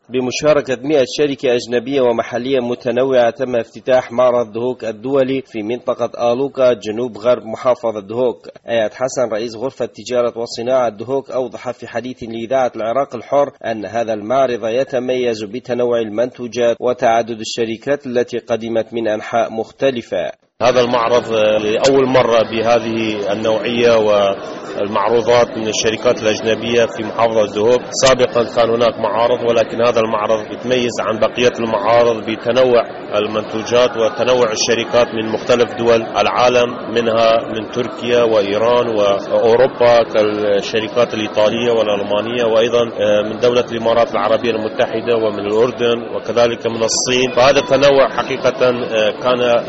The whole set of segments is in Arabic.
بمشاركة 100 شركة أجنبية ومحلية متنوعة تم افتتاح معرض دهوك الدولي في منطقة آلوكا جنوب غرب محافظة دهوك. آيات حسن رئيس غرفة تجارة وصناعة دهوك أوضح في حديث لإذاعة العراق الحر أن هذا المعرض يتميز بتنوع المنتوجات وتعدد الشركات التي قدمت من أنحاء مختلفة. هذا المعرض لأول مرة بهذه النوعية والمعروضات من الشركات الأجنبية في محافظة دهوك. سابقا كان هناك معارض، ولكن هذا المعرض يتميز عن بقية المعارض بتنوع المنتوجات وتنوع الشركات من مختلف دول العالم، منها من تركيا وإيران وأوروبا كالشركات الإيطالية والألمانية، وأيضا من دولة الإمارات العربية المتحدة ومن الأردن وكذلك من الصين. فهذا التنوع حقيقة كان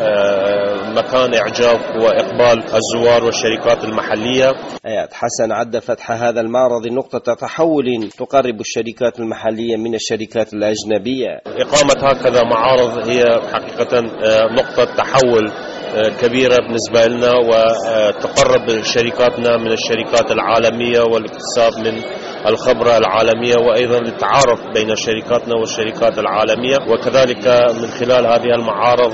مكان إعجاب وإقبال الزوار والشركات المحلية. آيات حسن عد فتح هذا المعرض نقطة تحول تقرب الشركات المحلية من الشركات الأجنبية. إقامة هكذا معارض هي حقيقة نقطة تحول كبيرة بالنسبة لنا، وتقرب شركاتنا من الشركات العالمية والاكتساب من الخبرة العالمية، وأيضا للتعارف بين شركاتنا والشركات العالمية. وكذلك من خلال هذه المعارض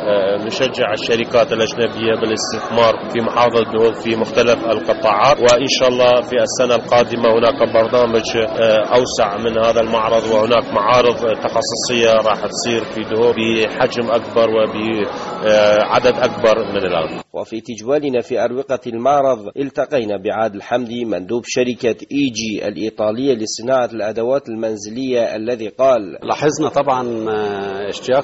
نشجع الشركات الأجنبية بالاستثمار في محافظة دهوك في مختلف القطاعات. وإن شاء الله في السنة القادمة هناك برنامج أوسع من هذا المعرض، وهناك معارض تخصصية راح تصير في دهوك بحجم أكبر وبعدد أكبر من الآن. وفي تجوالنا في أروقة المعرض التقينا بعادل حمدي مندوب شركة إيجي الإيطالية لصناعة الأدوات المنزلية الذي قال: لاحظنا طبعا اشتياق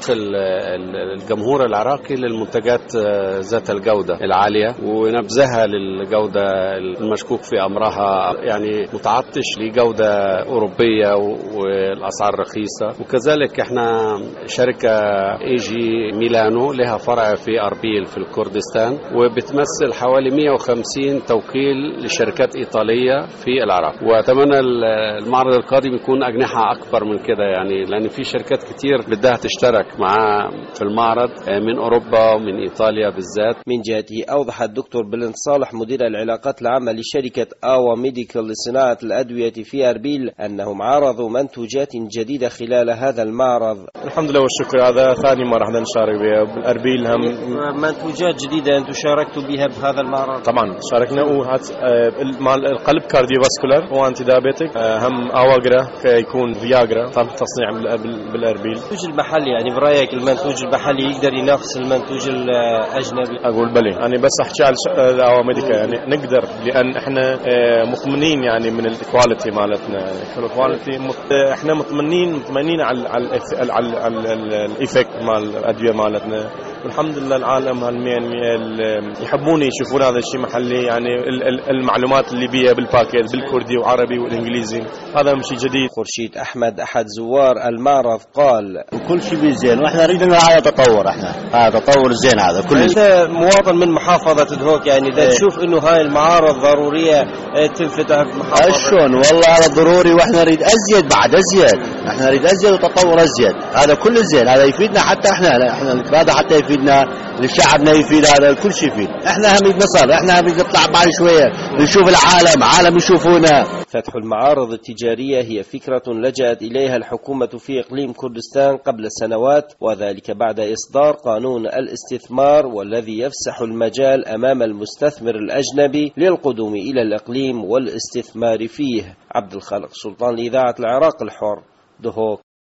الجمهور العراقي للمنتجات ذات الجودة العالية ونبذها للجودة المشكوك في أمرها، يعني متعطش لجودة أوروبية والأسعار رخيصة. وكذلك احنا شركة إيجي ميلانو لها فرع في أربيل في الكردستان، وبتمثل حوالي 150 توكيل لشركات إيطالية في العراق. وأتمنى المعرض القادم يكون أجنحة أكبر من كده، يعني لأن في شركات كتير بدها تشترك معاه في المعرض من أوروبا ومن إيطاليا بالذات. من جهته أوضح الدكتور بلنت صالح مدير العلاقات العامة لشركة آوا ميديكال لصناعة الأدوية في أربيل أنهم عرضوا منتوجات جديدة خلال هذا المعرض. الحمد لله والشكر، هذا ثاني مرة احنا نشارك بها بالأربيل. هم منتوجات جديدة أنتم شاركتوا بها بهذا المعرض؟ طبعا شاركنا، وهات القلب كارديوفاسكولار وانتي دايابيتك، هم اواجرا يكون فياجرا تم تصنيع بالأربيل. المنتوج المحلي يعني برأيك المنتوج المحلي يقدر ينافس المنتوج الأجنبي؟ أقول بلي، أنا بس أحكي على الأواميديكا يعني نقدر، لأن إحنا مطمئنين يعني من الكواليتي مالتنا، يعني الكواليتي إحنا مطمئنين على الإيفكت مال الأدوية مالتنا. والحمد لله العالم يحبون يشوفون هذا الشيء محلي، يعني المعلومات اللي بيها بالباكيت بالكردي وعربي والإنجليزي، هذا شيء جديد. خورشيد أحمد أحد زوار المعرض قال: كل شيء زين، واحنا نريد هذا تطور، هذا تطور زين هذا كل. أنت مواطن من محافظة دهوك، يعني إذا تشوف إنه هاي المعارض ضرورية تنفتح بمحافظة. شلون والله هذا ضروري، واحنا نريد أزيد بعد أزيد، احنا نريد أزيد وتطور أزيد، هذا كل زين، هذا يفيدنا حتى احنا هذا حتى يفيدنا لشعبنا، يفيد هذا كل شيء يفيد. احنا هم نصر، احنا هم نطلع بعد شوية نشوف العالم، عالم يشوفونا. فتح المعارض التجارية هي فكرة لجأت إليها الحكومة في إقليم كردستان قبل سنوات، وذلك بعد إصدار قانون الاستثمار والذي يفسح المجال أمام المستثمر الأجنبي للقدوم إلى الإقليم والاستثمار فيه. عبد الخالق سلطان لإذاعة العراق الحر، دهوك.